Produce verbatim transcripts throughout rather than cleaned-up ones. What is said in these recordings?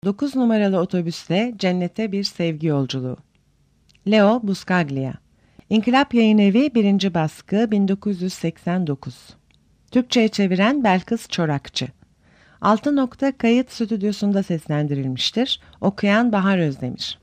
Dokuz numaralı otobüsle cennete bir sevgi yolculuğu. Leo Buscaglia. İnkılap Yayınevi birinci baskı bin dokuz yüz seksen dokuz. Türkçe'ye çeviren Belkıs Çorakçı. Altı nokta kayıt stüdyosunda seslendirilmiştir. Okuyan Bahar Özdemir.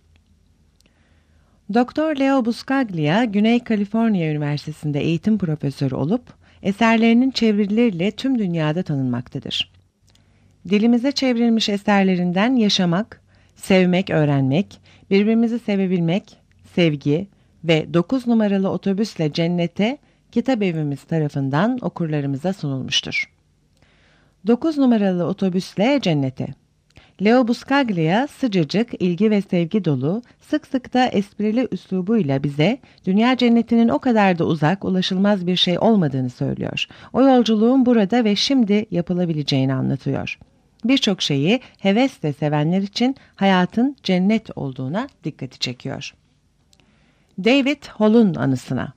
Doktor Leo Buscaglia, Güney Kaliforniya Üniversitesi'nde eğitim profesörü olup, eserlerinin çevirileriyle tüm dünyada tanınmaktadır. Dilimize çevrilmiş eserlerinden Yaşamak, Sevmek, Öğrenmek, Birbirimizi Sevebilmek, Sevgi ve dokuz numaralı Otobüsle Cennete Kitabevimiz tarafından okurlarımıza sunulmuştur. dokuz numaralı Otobüsle Cennete. Leo Buscaglia sıcacık, ilgi ve sevgi dolu, sık sık da esprili üslubuyla bize dünya cennetinin o kadar da uzak, ulaşılmaz bir şey olmadığını söylüyor. O yolculuğun burada ve şimdi yapılabileceğini anlatıyor. Birçok şeyi hevesle sevenler için hayatın cennet olduğuna dikkati çekiyor. David Hall'un anısına.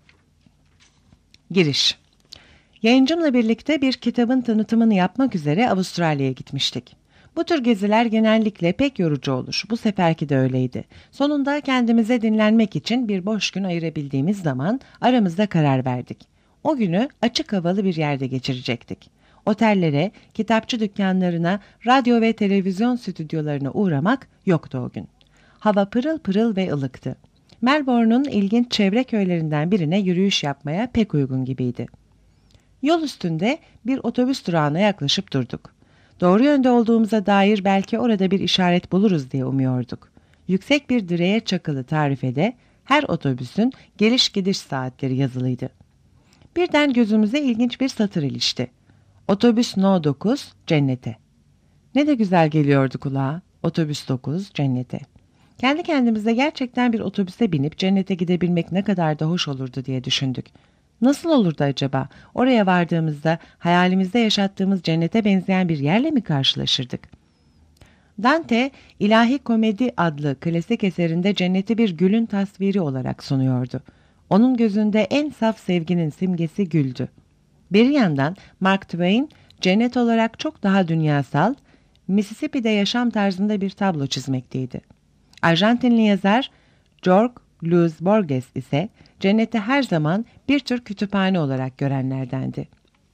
Giriş. Yayıncımla birlikte bir kitabın tanıtımını yapmak üzere Avustralya'ya gitmiştik. Bu tür geziler genellikle pek yorucu olur. Bu seferki de öyleydi. Sonunda kendimize dinlenmek için bir boş gün ayırabildiğimiz zaman aramızda karar verdik. O günü açık havalı bir yerde geçirecektik. Otellere, kitapçı dükkanlarına, radyo ve televizyon stüdyolarına uğramak yoktu o gün. Hava pırıl pırıl ve ılıktı. Melbourne'un ilginç çevre köylerinden birine yürüyüş yapmaya pek uygun gibiydi. Yol üstünde bir otobüs durağına yaklaşıp durduk. Doğru yönde olduğumuza dair belki orada bir işaret buluruz diye umuyorduk. Yüksek bir direğe çakılı tarifede her otobüsün geliş gidiş saatleri yazılıydı. Birden gözümüze ilginç bir satır ilişti. Otobüs No dokuz cennete. Ne de güzel geliyordu kulağa. Otobüs dokuz cennete. Kendi kendimize gerçekten bir otobüse binip cennete gidebilmek ne kadar da hoş olurdu diye düşündük. Nasıl olurdu acaba? Oraya vardığımızda hayalimizde yaşattığımız cennete benzeyen bir yerle mi karşılaşırdık? Dante, İlahi Komedi adlı klasik eserinde cenneti bir gülün tasviri olarak sunuyordu. Onun gözünde en saf sevginin simgesi güldü. Bir yandan Mark Twain, cennet olarak çok daha dünyasal, Mississippi'de yaşam tarzında bir tablo çizmekteydi. Arjantinli yazar Jorge Luis Borges ise cenneti her zaman bir tür kütüphane olarak görenlerdendi.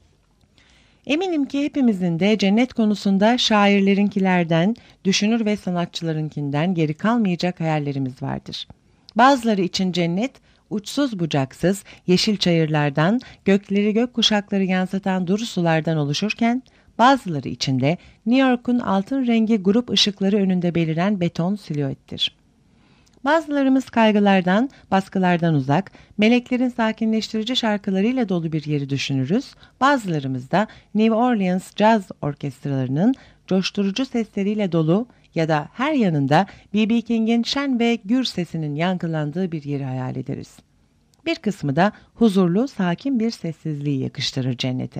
Eminim ki hepimizin de cennet konusunda şairlerinkilerden, düşünür ve sanatçılarınkinden geri kalmayacak hayallerimiz vardır. Bazıları için cennet, uçsuz bucaksız yeşil çayırlardan, gökleri gökkuşakları yansıtan duru sulardan oluşurken, bazıları için de New York'un altın rengi grup ışıkları önünde beliren beton silüettir. Bazılarımız kaygılardan, baskılardan uzak, meleklerin sakinleştirici şarkılarıyla dolu bir yeri düşünürüz. Bazılarımız da New Orleans Caz Orkestralarının coşturucu sesleriyle dolu ya da her yanında B B King'in şen ve gür sesinin yankılandığı bir yeri hayal ederiz. Bir kısmı da huzurlu, sakin bir sessizliği yakıştırır cennete.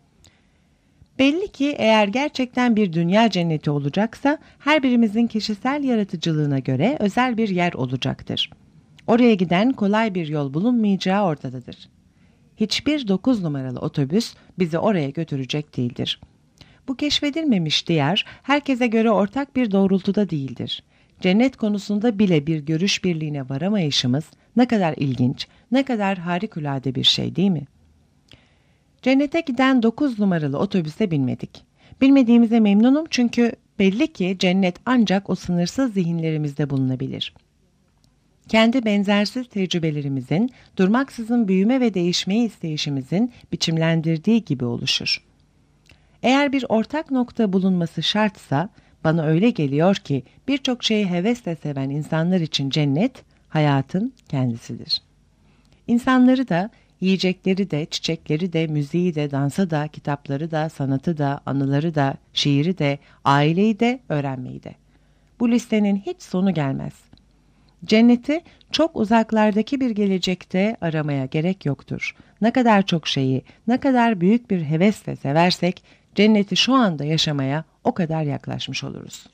Belli ki eğer gerçekten bir dünya cenneti olacaksa her birimizin kişisel yaratıcılığına göre özel bir yer olacaktır. Oraya giden kolay bir yol bulunmayacağı ortadadır. Hiçbir dokuz numaralı otobüs bizi oraya götürecek değildir. Bu keşfedilmemiş diyar herkese göre ortak bir doğrultuda değildir. Cennet konusunda bile bir görüş birliğine varamayışımız ne kadar ilginç, ne kadar harikulade bir şey değil mi? Cennete giden dokuz numaralı otobüse binmedik. Bilmediğimize memnunum çünkü belli ki cennet ancak o sınırsız zihinlerimizde bulunabilir. Kendi benzersiz tecrübelerimizin, durmaksızın büyüme ve değişmeyi isteyişimizin biçimlendirdiği gibi oluşur. Eğer bir ortak nokta bulunması şartsa, bana öyle geliyor ki birçok şeyi hevesle seven insanlar için cennet, hayatın kendisidir. İnsanları da, yiyecekleri de, çiçekleri de, müziği de, dansı da, kitapları da, sanatı da, anıları da, şiiri de, aileyi de, öğrenmeyi de. Bu listenin hiç sonu gelmez. Cenneti çok uzaklardaki bir gelecekte aramaya gerek yoktur. Ne kadar çok şeyi, ne kadar büyük bir hevesle seversek, cenneti şu anda yaşamaya o kadar yaklaşmış oluruz.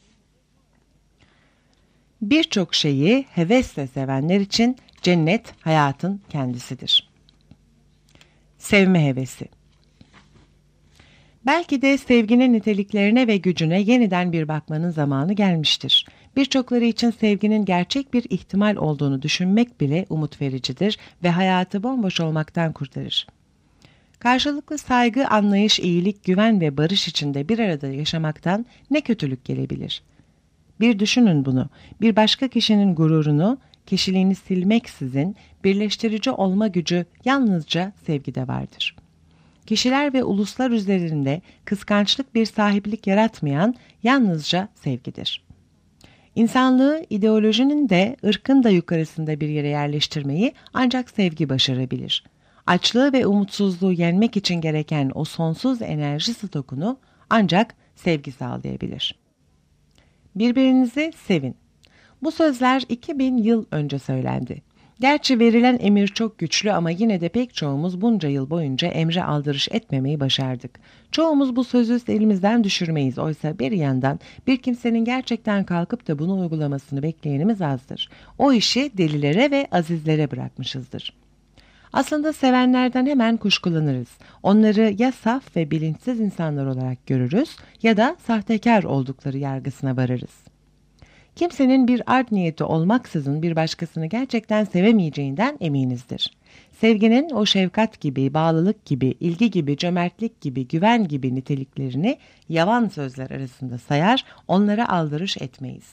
Birçok şeyi hevesle sevenler için cennet hayatın kendisidir. Sevme hevesi. Belki de sevginin niteliklerine ve gücüne yeniden bir bakmanın zamanı gelmiştir. Birçokları için sevginin gerçek bir ihtimal olduğunu düşünmek bile umut vericidir ve hayatı bomboş olmaktan kurtarır. Karşılıklı saygı, anlayış, iyilik, güven ve barış içinde bir arada yaşamaktan ne kötülük gelebilir? Bir düşünün bunu. Bir başka kişinin gururunu, kişiliğini silmeksizin birleştirici olma gücü yalnızca sevgide vardır. Kişiler ve uluslar üzerinde kıskançlık bir sahiplik yaratmayan yalnızca sevgidir. İnsanlığı ideolojinin de ırkın da yukarısında bir yere yerleştirmeyi ancak sevgi başarabilir. Açlığı ve umutsuzluğu yenmek için gereken o sonsuz enerji stokunu ancak sevgi sağlayabilir. Birbirinizi sevin. Bu sözler iki bin yıl önce söylendi. Gerçi verilen emir çok güçlü ama yine de pek çoğumuz bunca yıl boyunca emre aldırış etmemeyi başardık. Çoğumuz bu sözü elimizden düşürmeyiz. Oysa bir yandan bir kimsenin gerçekten kalkıp da bunu uygulamasını bekleyenimiz azdır. O işi delilere ve azizlere bırakmışızdır. Aslında sevenlerden hemen kuşkulanırız. Onları ya saf ve bilinçsiz insanlar olarak görürüz ya da sahtekar oldukları yargısına varırız. Kimsenin bir art niyeti olmaksızın bir başkasını gerçekten sevemeyeceğinden eminizdir. Sevginin o şefkat gibi, bağlılık gibi, ilgi gibi, cömertlik gibi, güven gibi niteliklerini yavan sözler arasında sayar, onlara aldırış etmeyiz.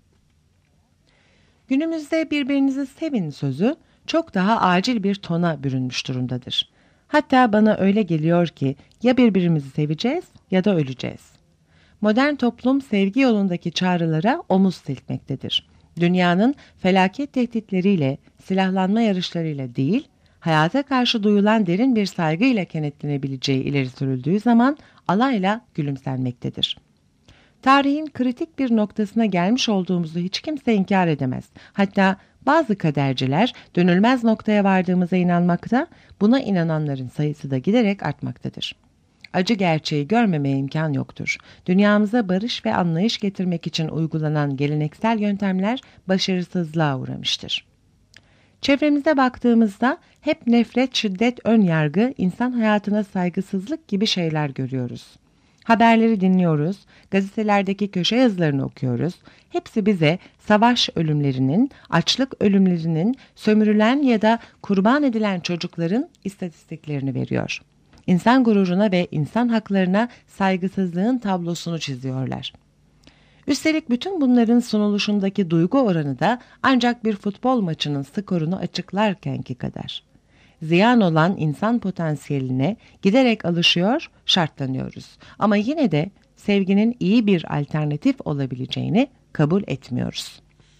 Günümüzde birbirinizi sevin sözü çok daha acil bir tona bürünmüş durumdadır. Hatta bana öyle geliyor ki ya birbirimizi seveceğiz ya da öleceğiz. Modern toplum sevgi yolundaki çağrılara omuz silkmektedir. Dünyanın felaket tehditleriyle, silahlanma yarışlarıyla değil, hayata karşı duyulan derin bir saygıyla kenetlenebileceği ileri sürüldüğü zaman alayla gülümsenmektedir. Tarihin kritik bir noktasına gelmiş olduğumuzu hiç kimse inkar edemez. Hatta bazı kaderciler dönülmez noktaya vardığımıza inanmakta, buna inananların sayısı da giderek artmaktadır. Acı gerçeği görmemeye imkan yoktur. Dünyamıza barış ve anlayış getirmek için uygulanan geleneksel yöntemler başarısızlığa uğramıştır. Çevremize baktığımızda hep nefret, şiddet, ön yargı, insan hayatına saygısızlık gibi şeyler görüyoruz. Haberleri dinliyoruz, gazetelerdeki köşe yazılarını okuyoruz. Hepsi bize savaş ölümlerinin, açlık ölümlerinin, sömürülen ya da kurban edilen çocukların istatistiklerini veriyor. İnsan gururuna ve insan haklarına saygısızlığın tablosunu çiziyorlar. Üstelik bütün bunların sunuluşundaki duygu oranı da ancak bir futbol maçının skorunu açıklarkenki kadar. Ziyan olan insan potansiyeline giderek alışıyor, şartlanıyoruz. Ama yine de sevginin iyi bir alternatif olabileceğini kabul etmiyoruz.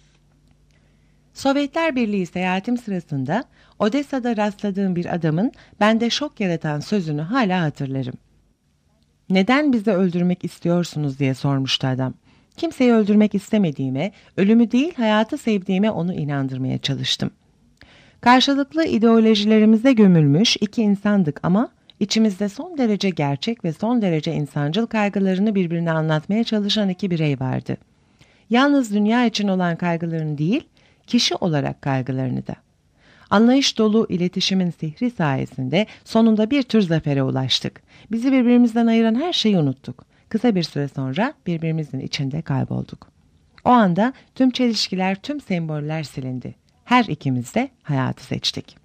Sovyetler Birliği seyahatim sırasında Odessa'da rastladığım bir adamın bende şok yaratan sözünü hala hatırlarım. "Neden bizi öldürmek istiyorsunuz?" diye sormuştu adam. Kimseyi öldürmek istemediğime, ölümü değil hayatı sevdiğime onu inandırmaya çalıştım. Karşılıklı ideolojilerimize gömülmüş iki insandık ama içimizde son derece gerçek ve son derece insancıl kaygılarını birbirine anlatmaya çalışan iki birey vardı. Yalnız dünya için olan kaygılarını değil, kişi olarak kaygılarını da. Anlayış dolu iletişimin sihri sayesinde sonunda bir tür zafere ulaştık. Bizi birbirimizden ayıran her şeyi unuttuk. Kısa bir süre sonra birbirimizin içinde kaybolduk. O anda tüm çelişkiler, tüm semboller silindi. Her ikimiz de hayatı seçtik.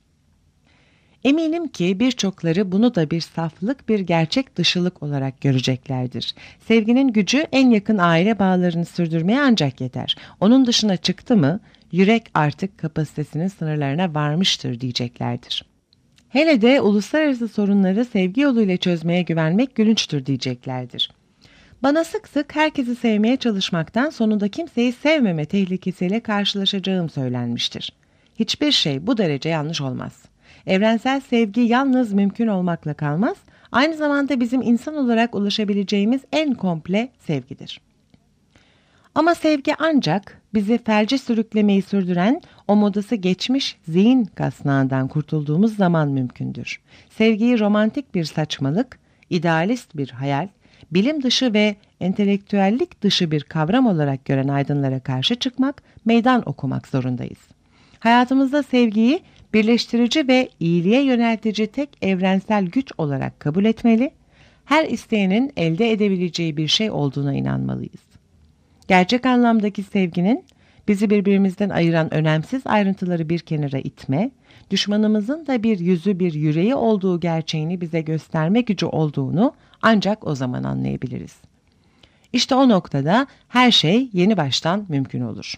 Eminim ki birçokları bunu da bir saflık, bir gerçek dışılık olarak göreceklerdir. Sevginin gücü en yakın aile bağlarını sürdürmeye ancak yeter. Onun dışına çıktı mı, yürek artık kapasitesinin sınırlarına varmıştır diyeceklerdir. Hele de uluslararası sorunları sevgi yoluyla çözmeye güvenmek gülünçtür diyeceklerdir. Bana sık sık herkesi sevmeye çalışmaktan sonunda kimseyi sevmeme tehlikesiyle karşılaşacağım söylenmiştir. Hiçbir şey bu derece yanlış olmaz. Evrensel sevgi yalnız mümkün olmakla kalmaz, aynı zamanda bizim insan olarak ulaşabileceğimiz en komple sevgidir. Ama sevgi ancak bizi felce sürüklemeyi sürdüren o modası geçmiş zihin kasnağından kurtulduğumuz zaman mümkündür. Sevgiyi romantik bir saçmalık, idealist bir hayal, bilim dışı ve entelektüellik dışı bir kavram olarak gören aydınlara karşı çıkmak, meydan okumak zorundayız. Hayatımızda sevgiyi birleştirici ve iyiliğe yöneltici tek evrensel güç olarak kabul etmeli, her isteyenin elde edebileceği bir şey olduğuna inanmalıyız. Gerçek anlamdaki sevginin bizi birbirimizden ayıran önemsiz ayrıntıları bir kenara itme, düşmanımızın da bir yüzü bir yüreği olduğu gerçeğini bize gösterme gücü olduğunu ancak o zaman anlayabiliriz. İşte o noktada her şey yeni baştan mümkün olur.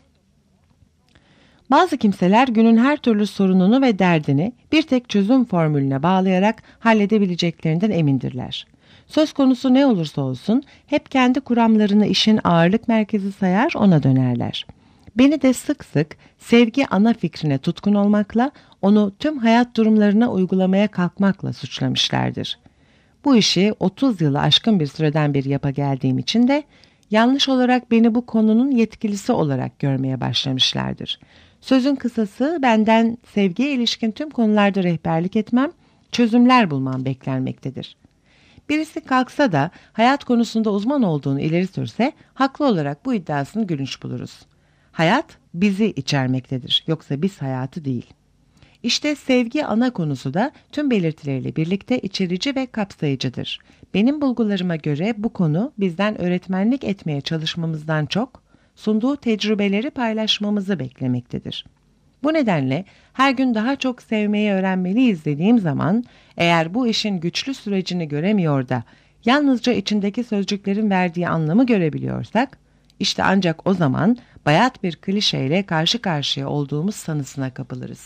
Bazı kimseler günün her türlü sorununu ve derdini bir tek çözüm formülüne bağlayarak halledebileceklerinden emindirler. Söz konusu ne olursa olsun hep kendi kuramlarını işin ağırlık merkezi sayar ona dönerler. Beni de sık sık sevgi ana fikrine tutkun olmakla, onu tüm hayat durumlarına uygulamaya kalkmakla suçlamışlardır. Bu işi otuz yılı aşkın bir süreden beri yapa geldiğim için de yanlış olarak beni bu konunun yetkilisi olarak görmeye başlamışlardır. Sözün kısası benden sevgiye ilişkin tüm konularda rehberlik etmem, çözümler bulmam beklenmektedir. Birisi kalksa da hayat konusunda uzman olduğunu ileri sürse haklı olarak bu iddiasını gülünç buluruz. Hayat bizi içermektedir, yoksa biz hayatı değil. İşte sevgi ana konusu da tüm belirtileriyle birlikte içerici ve kapsayıcıdır. Benim bulgularıma göre bu konu bizden öğretmenlik etmeye çalışmamızdan çok, sunduğu tecrübeleri paylaşmamızı beklemektedir. Bu nedenle her gün daha çok sevmeyi öğrenmeliyiz dediğim zaman, eğer bu işin güçlü sürecini göremiyor da yalnızca içindeki sözcüklerin verdiği anlamı görebiliyorsak, işte ancak o zaman bayat bir klişeyle karşı karşıya olduğumuz sanısına kapılırız.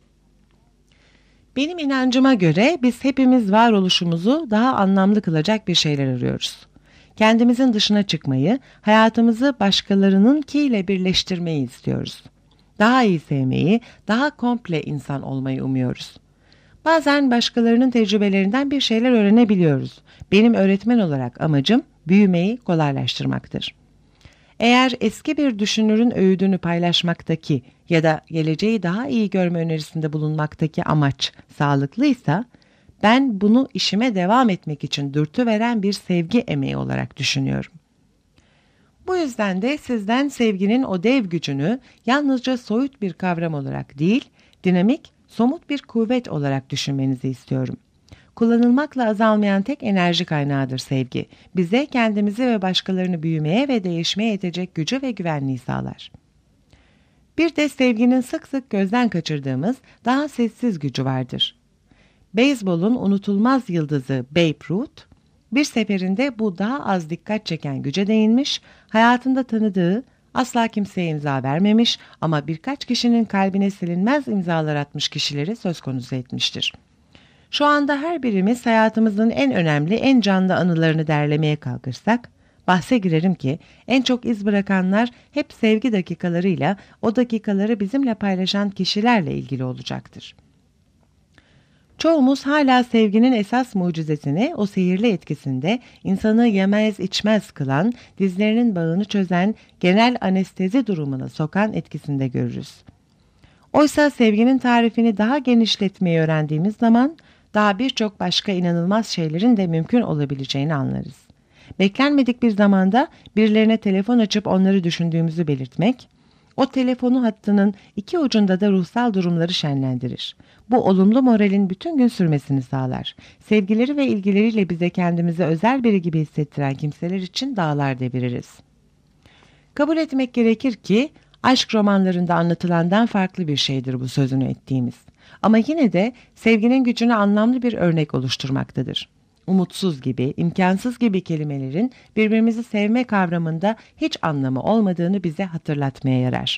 Benim inancıma göre biz hepimiz varoluşumuzu daha anlamlı kılacak bir şeyler arıyoruz. Kendimizin dışına çıkmayı, hayatımızı başkalarınınkiyle birleştirmeyi istiyoruz. Daha iyi sevmeyi, daha komple insan olmayı umuyoruz. Bazen başkalarının tecrübelerinden bir şeyler öğrenebiliyoruz. Benim öğretmen olarak amacım büyümeyi kolaylaştırmaktır. Eğer eski bir düşünürün öğüdünü paylaşmaktaki ya da geleceği daha iyi görme önerisinde bulunmaktaki amaç sağlıklıysa, ben bunu işime devam etmek için dürtü veren bir sevgi emeği olarak düşünüyorum. Bu yüzden de sizden sevginin o dev gücünü yalnızca soyut bir kavram olarak değil, dinamik, somut bir kuvvet olarak düşünmenizi istiyorum. Kullanılmakla azalmayan tek enerji kaynağıdır sevgi. Bize kendimizi ve başkalarını büyümeye ve değişmeye yetecek gücü ve güvenliği sağlar. Bir de sevginin sık sık gözden kaçırdığımız daha sessiz gücü vardır. Beyzbolun unutulmaz yıldızı Babe Ruth, bir seferinde bu daha az dikkat çeken güce değinmiş, hayatında tanıdığı, asla kimseye imza vermemiş ama birkaç kişinin kalbine silinmez imzalar atmış kişileri söz konusu etmiştir. Şu anda her birimiz hayatımızın en önemli, en canlı anılarını derlemeye kalkırsak, bahse girerim ki en çok iz bırakanlar hep sevgi dakikalarıyla, o dakikaları bizimle paylaşan kişilerle ilgili olacaktır. Çoğumuz hala sevginin esas mucizesini, o sihirli etkisinde insanı yemez içmez kılan, dizlerinin bağını çözen, genel anestezi durumuna sokan etkisinde görürüz. Oysa sevginin tarifini daha genişletmeyi öğrendiğimiz zaman, daha birçok başka inanılmaz şeylerin de mümkün olabileceğini anlarız. Beklenmedik bir zamanda birilerine telefon açıp onları düşündüğümüzü belirtmek, o telefonu hattının iki ucunda da ruhsal durumları şenlendirir. Bu olumlu moralin bütün gün sürmesini sağlar. Sevgileri ve ilgileriyle bize kendimizi özel biri gibi hissettiren kimseler için dağlar deviririz. Kabul etmek gerekir ki aşk romanlarında anlatılandan farklı bir şeydir bu sözünü ettiğimiz. Ama yine de sevginin gücünü anlamlı bir örnek oluşturmaktadır. Umutsuz gibi, imkansız gibi kelimelerin birbirimizi sevme kavramında hiç anlamı olmadığını bize hatırlatmaya yarar.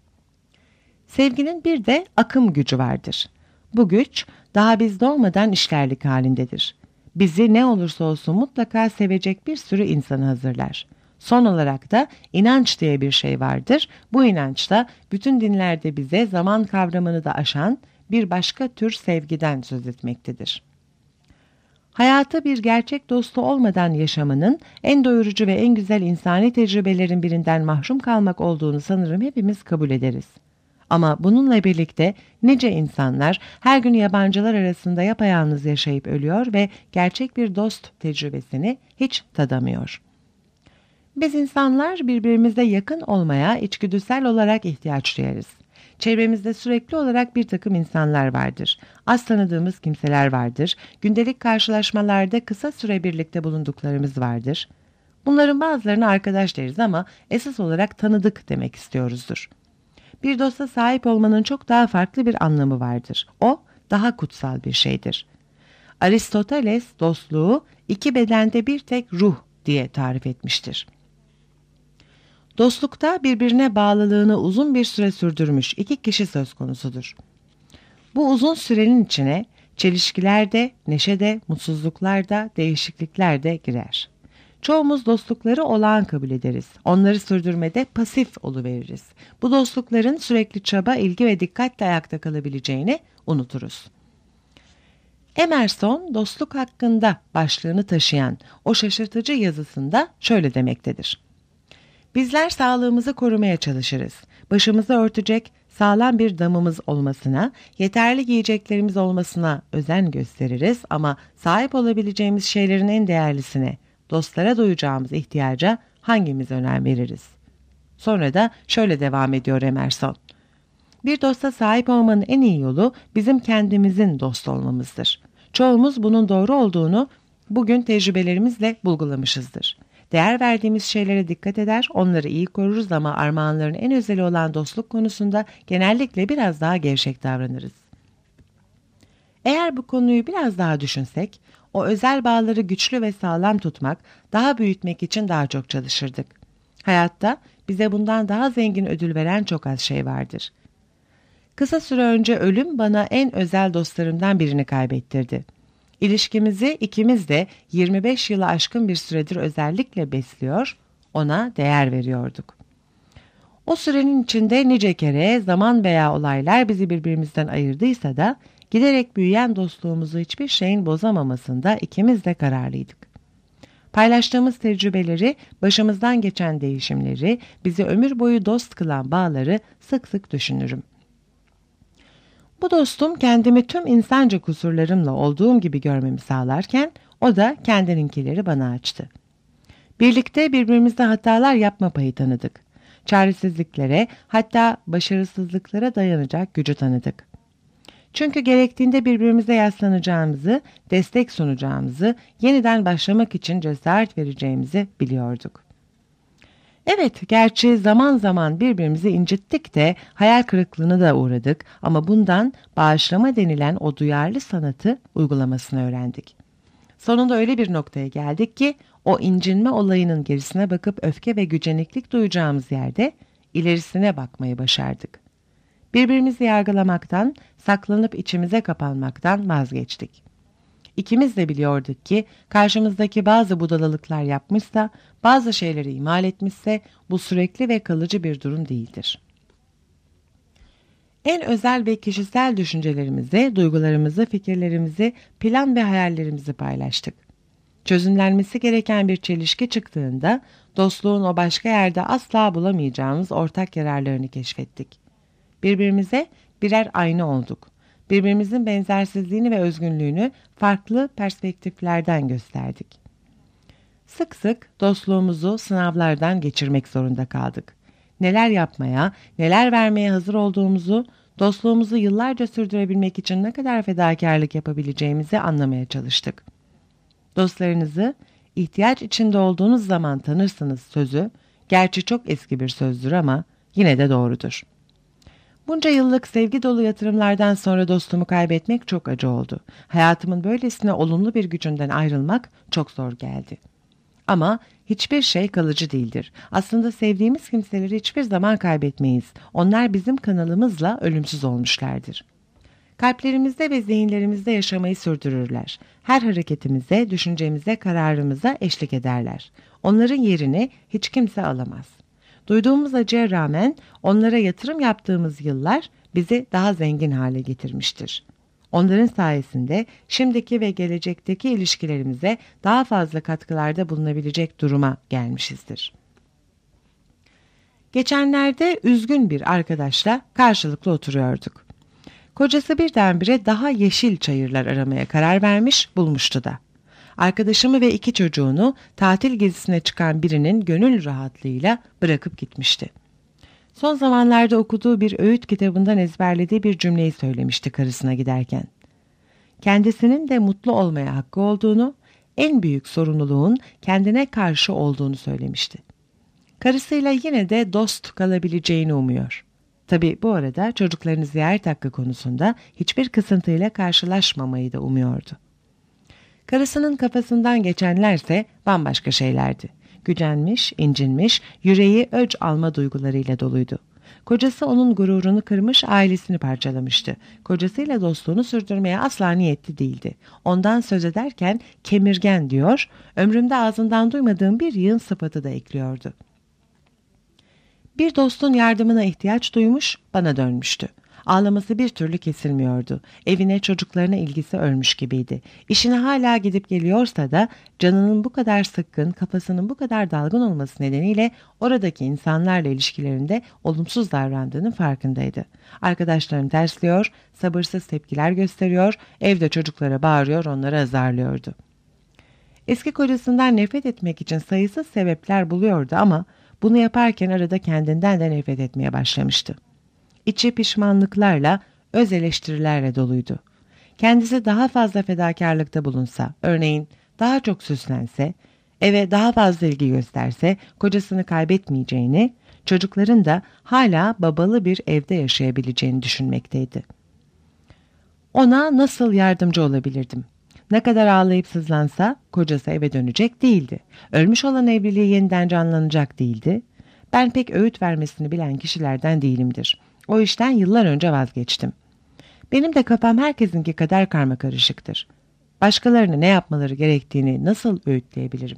Sevginin bir de akım gücü vardır. Bu güç daha biz doğmadan işlerlik halindedir. Bizi ne olursa olsun mutlaka sevecek bir sürü insanı hazırlar. Son olarak da inanç diye bir şey vardır. Bu inanç da bütün dinlerde bize zaman kavramını da aşan bir başka tür sevgiden söz etmektedir. Hayatı bir gerçek dostu olmadan yaşamanın en doyurucu ve en güzel insani tecrübelerin birinden mahrum kalmak olduğunu sanırım hepimiz kabul ederiz. Ama bununla birlikte nice insanlar her gün yabancılar arasında yapayalnız yaşayıp ölüyor ve gerçek bir dost tecrübesini hiç tadamıyor. Biz insanlar birbirimize yakın olmaya içgüdüsel olarak ihtiyaç duyarız. Çevremizde sürekli olarak bir takım insanlar vardır. Az tanıdığımız kimseler vardır. Gündelik karşılaşmalarda kısa süre birlikte bulunduklarımız vardır. Bunların bazılarına arkadaş deriz ama esas olarak tanıdık demek istiyoruzdur. Bir dosta sahip olmanın çok daha farklı bir anlamı vardır. O, daha kutsal bir şeydir. Aristoteles dostluğu iki bedende bir tek ruh diye tarif etmiştir. Dostlukta birbirine bağlılığını uzun bir süre sürdürmüş iki kişi söz konusudur. Bu uzun sürenin içine çelişkiler de, neşe de, mutsuzluklar da, değişiklikler de girer. Çoğumuz dostlukları olağan kabul ederiz. Onları sürdürmede pasif oluveririz. Bu dostlukların sürekli çaba, ilgi ve dikkatle ayakta kalabileceğini unuturuz. Emerson, dostluk hakkında başlığını taşıyan o şaşırtıcı yazısında şöyle demektedir. Bizler sağlığımızı korumaya çalışırız. Başımızı örtecek sağlam bir damımız olmasına, yeterli giyeceklerimiz olmasına özen gösteririz ama sahip olabileceğimiz şeylerin en değerlisine, dostlara duyacağımız ihtiyaca hangimiz önem veririz? Sonra da şöyle devam ediyor Emerson. Bir dosta sahip olmanın en iyi yolu bizim kendimizin dost olmamızdır. Çoğumuz bunun doğru olduğunu bugün tecrübelerimizle bulgulamışızdır. Değer verdiğimiz şeylere dikkat eder, onları iyi koruruz ama armağanların en özeli olan dostluk konusunda genellikle biraz daha gevşek davranırız. Eğer bu konuyu biraz daha düşünsek, o özel bağları güçlü ve sağlam tutmak, daha büyütmek için daha çok çalışırdık. Hayatta bize bundan daha zengin ödül veren çok az şey vardır. Kısa süre önce ölüm bana en özel dostlarımdan birini kaybettirdi. İlişkimizi ikimiz de yirmi beş yılı aşkın bir süredir özellikle besliyor, ona değer veriyorduk. O sürenin içinde nice kere zaman veya olaylar bizi birbirimizden ayırdıysa da giderek büyüyen dostluğumuzu hiçbir şeyin bozamamasında ikimiz de kararlıydık. Paylaştığımız tecrübeleri, başımızdan geçen değişimleri, bizi ömür boyu dost kılan bağları sık sık düşünürüm. Bu dostum kendimi tüm insanca kusurlarımla olduğum gibi görmemi sağlarken o da kendininkileri bana açtı. Birlikte birbirimizde hatalar yapma payı tanıdık. Çaresizliklere, hatta başarısızlıklara dayanacak gücü tanıdık. Çünkü gerektiğinde birbirimize yaslanacağımızı, destek sunacağımızı, yeniden başlamak için cesaret vereceğimizi biliyorduk. Evet, gerçi zaman zaman birbirimizi incittik de hayal kırıklığına da uğradık ama bundan bağışlama denilen o duyarlı sanatı uygulamasını öğrendik. Sonunda öyle bir noktaya geldik ki o incinme olayının gerisine bakıp öfke ve güceniklik duyacağımız yerde ilerisine bakmayı başardık. Birbirimizi yargılamaktan, saklanıp içimize kapanmaktan vazgeçtik. İkimiz de biliyorduk ki karşımızdaki bazı budalalıklar yapmışsa, bazı şeyleri ihmal etmişse bu sürekli ve kalıcı bir durum değildir. En özel ve kişisel düşüncelerimizi, duygularımızı, fikirlerimizi, plan ve hayallerimizi paylaştık. Çözümlenmesi gereken bir çelişki çıktığında dostluğun o başka yerde asla bulamayacağımız ortak yararlarını keşfettik. Birbirimize birer ayna olduk. Birbirimizin benzersizliğini ve özgünlüğünü farklı perspektiflerden gösterdik. Sık sık dostluğumuzu sınavlardan geçirmek zorunda kaldık. Neler yapmaya, neler vermeye hazır olduğumuzu, dostluğumuzu yıllarca sürdürebilmek için ne kadar fedakarlık yapabileceğimizi anlamaya çalıştık. Dostlarınızı ihtiyaç içinde olduğunuz zaman tanırsınız sözü, gerçi çok eski bir sözdür ama yine de doğrudur. Bunca yıllık sevgi dolu yatırımlardan sonra dostumu kaybetmek çok acı oldu. Hayatımın böylesine olumlu bir gücünden ayrılmak çok zor geldi. Ama hiçbir şey kalıcı değildir. Aslında sevdiğimiz kimseleri hiçbir zaman kaybetmeyiz. Onlar bizim kanalımızla ölümsüz olmuşlardır. Kalplerimizde ve zihinlerimizde yaşamayı sürdürürler. Her hareketimize, düşüncemize, kararımıza eşlik ederler. Onların yerini hiç kimse alamaz. Duyduğumuz acıya rağmen onlara yatırım yaptığımız yıllar bizi daha zengin hale getirmiştir. Onların sayesinde şimdiki ve gelecekteki ilişkilerimize daha fazla katkılarda bulunabilecek duruma gelmişizdir. Geçenlerde üzgün bir arkadaşla karşılıklı oturuyorduk. Kocası birdenbire daha yeşil çayırlar aramaya karar vermiş, bulmuştu da. Arkadaşımı ve iki çocuğunu tatil gezisine çıkan birinin gönül rahatlığıyla bırakıp gitmişti. Son zamanlarda okuduğu bir öğüt kitabından ezberlediği bir cümleyi söylemişti karısına giderken. Kendisinin de mutlu olmaya hakkı olduğunu, en büyük sorumluluğun kendine karşı olduğunu söylemişti. Karısıyla yine de dost kalabileceğini umuyor. Tabii bu arada çocuklarını ziyaret hakkı konusunda hiçbir kısıntıyla karşılaşmamayı da umuyordu. Karısının kafasından geçenlerse bambaşka şeylerdi. Gücenmiş, incinmiş, yüreği öc alma duygularıyla doluydu. Kocası onun gururunu kırmış, ailesini parçalamıştı. Kocasıyla dostluğunu sürdürmeye asla niyetli değildi. Ondan söz ederken kemirgen diyor, ömrümde ağzından duymadığım bir yığın sıfatı da ekliyordu. Bir dostun yardımına ihtiyaç duymuş, bana dönmüştü. Ağlaması bir türlü kesilmiyordu. Evine, çocuklarına ilgisi ölmüş gibiydi. İşine hala gidip geliyorsa da canının bu kadar sıkkın, kafasının bu kadar dalgın olması nedeniyle oradaki insanlarla ilişkilerinde olumsuz davrandığının farkındaydı. Arkadaşlarını tersliyor, sabırsız tepkiler gösteriyor, evde çocuklara bağırıyor, onları azarlıyordu. Eski kocasından nefret etmek için sayısız sebepler buluyordu ama bunu yaparken arada kendinden de nefret etmeye başlamıştı. İçi pişmanlıklarla, öz eleştirilerle doluydu. Kendisi daha fazla fedakarlıkta bulunsa, örneğin daha çok süslense, eve daha fazla ilgi gösterse kocasını kaybetmeyeceğini, çocukların da hala babalı bir evde yaşayabileceğini düşünmekteydi. Ona nasıl yardımcı olabilirdim? Ne kadar ağlayıp sızlansa kocası eve dönecek değildi. Ölmüş olan evliliği yeniden canlanacak değildi. Ben pek öğüt vermesini bilen kişilerden değilimdir. O işten yıllar önce vazgeçtim. Benim de kafam herkesinki kadar karmakarışıktır. Başkalarına ne yapmaları gerektiğini nasıl öğütleyebilirim?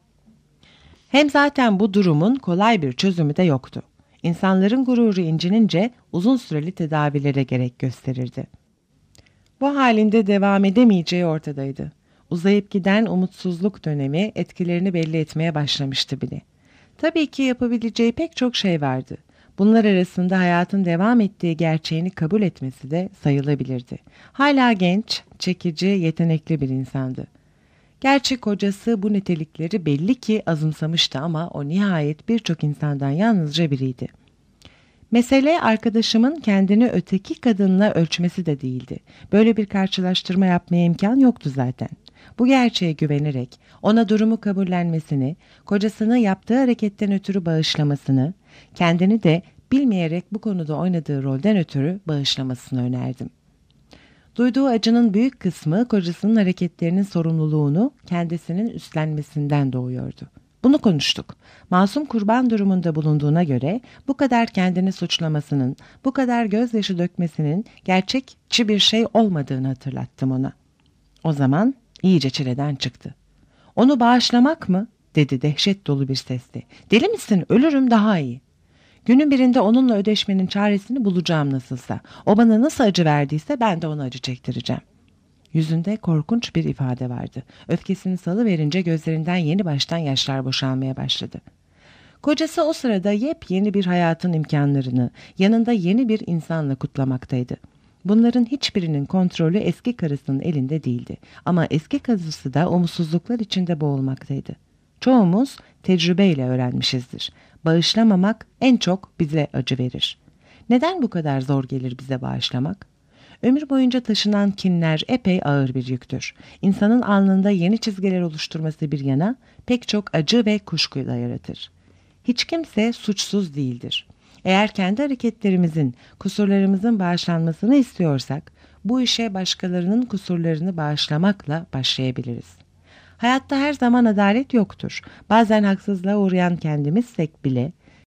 Hem zaten bu durumun kolay bir çözümü de yoktu. İnsanların gururu incinince uzun süreli tedavilere gerek gösterirdi. Bu halinde devam edemeyeceği ortadaydı. Uzayıp giden umutsuzluk dönemi etkilerini belli etmeye başlamıştı bile. Tabii ki yapabileceği pek çok şey vardı. Bunlar arasında hayatın devam ettiği gerçeğini kabul etmesi de sayılabilirdi. Hala genç, çekici, yetenekli bir insandı. Gerçi kocası bu nitelikleri belli ki azımsamıştı ama o nihayet birçok insandan yalnızca biriydi. Mesele arkadaşımın kendini öteki kadınla ölçmesi de değildi. Böyle bir karşılaştırma yapmaya imkan yoktu zaten. Bu gerçeğe güvenerek ona durumu kabullenmesini, kocasını yaptığı hareketten ötürü bağışlamasını, kendini de bilmeyerek bu konuda oynadığı rolden ötürü bağışlamasını önerdim. Duyduğu acının büyük kısmı kocasının hareketlerinin sorumluluğunu kendisinin üstlenmesinden doğuyordu. Bunu konuştuk. Masum kurban durumunda bulunduğuna göre bu kadar kendini suçlamasının, bu kadar gözyaşı dökmesinin gerçekçi bir şey olmadığını hatırlattım ona. O zaman iyice çileden çıktı. "Onu bağışlamak mı?" dedi dehşet dolu bir sesle. "Deli misin? Ölürüm daha iyi. Günün birinde onunla ödeşmenin çaresini bulacağım nasılsa. O bana nasıl acı verdiyse ben de ona acı çektireceğim." Yüzünde korkunç bir ifade vardı. Öfkesini salıverince gözlerinden yeni baştan yaşlar boşalmaya başladı. Kocası o sırada yepyeni bir hayatın imkanlarını, yanında yeni bir insanla kutlamaktaydı. Bunların hiçbirinin kontrolü eski karısının elinde değildi. Ama eski karısı da umutsuzluklar içinde boğulmaktaydı. Çoğumuz tecrübeyle öğrenmişizdir. Bağışlamamak en çok bize acı verir. Neden bu kadar zor gelir bize bağışlamak? Ömür boyunca taşınan kinler epey ağır bir yüktür. İnsanın alnında yeni çizgiler oluşturması bir yana pek çok acı ve kuşku da yaratır. Hiç kimse suçsuz değildir. Eğer kendi hareketlerimizin, kusurlarımızın bağışlanmasını istiyorsak, bu işe başkalarının kusurlarını bağışlamakla başlayabiliriz. Hayatta her zaman adalet yoktur. Bazen haksızlığa uğrayan kendimizsek bile